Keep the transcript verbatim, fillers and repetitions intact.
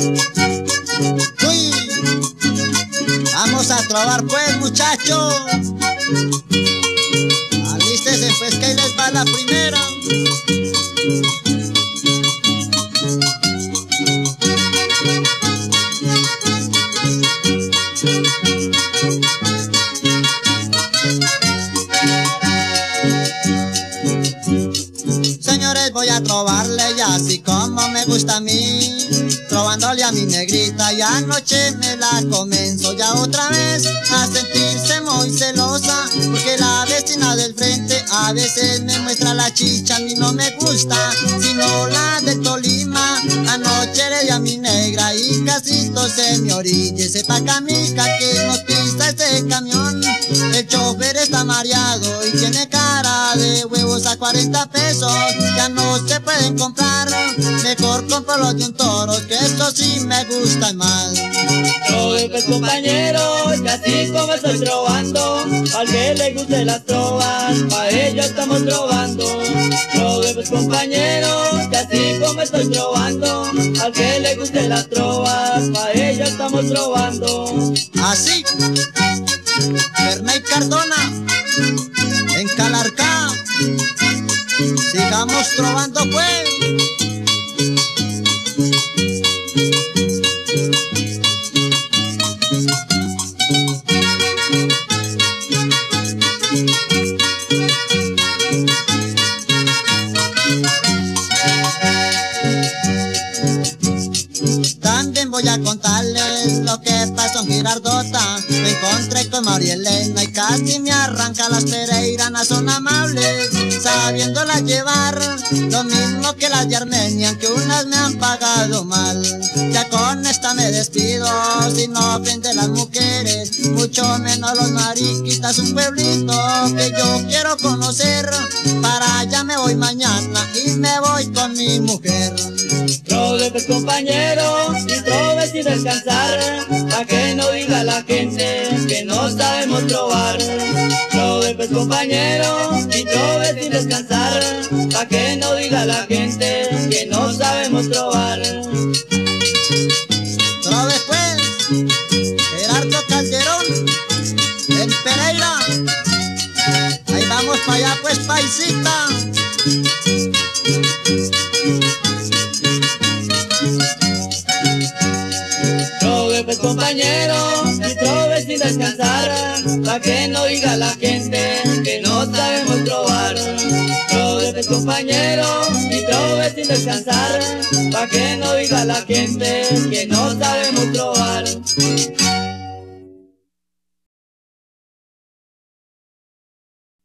Uy, vamos a trobar pues, muchachos. Alístense pues que ahí les va la primera. Señores, voy a trobarle y así como me gusta a mí, trovándole a mi negrita, y anoche me la comenzó ya otra vez a sentirse muy celosa, porque la vecina del frente a veces me muestra la chicha, a mí no me gusta, sino la de Tolima. Anoche le di a mi negra y casito se me orille, sepa camica que nos pisa ese camión. El chofer está mareado y tiene cara de huevos a cuarenta pesos, ya no se pueden comprar, mejor compro los de un toro, que estos sí me gustan más. Trove pues compañero, y así como estoy trovando, al que le guste las trovas, pa' ello estamos trovando. Trove pues compañero, y así como estoy trovando, al que le guste las trovas, pa' ello estamos trovando. Así, Ferney Cardona, en Calarcá, sigamos trovando pues. También voy a contarles lo que pasó en Girardota. Me encontré con María Elena y casi me arranca. Las pereiranas son amables, sabiéndolas llevar, lo mismo que las de Armenia, aunque unas me han pagado mal. Ya con esta me despido, si no ofende las mujeres, mucho menos los mariquitas. Un pueblito que yo quiero conocer, para allá me voy mañana y me voy con mi mujer. Trove pues compañero, y trove sin descansar, pa' que no diga la gente que no sabemos trovar. Trove pues compañero, y trove sin descansar, pa' que no diga la gente que no sabemos trovar. Trove pues, Gerardo Calderón, en Pereira. Ahí vamos para allá pues, paisita. Trove pues compañero, y trove sin descansar, pa' que no diga la gente que no sabemos trovar. Trove pues compañero, y trove sin descansar, pa' que no diga la gente que no sabemos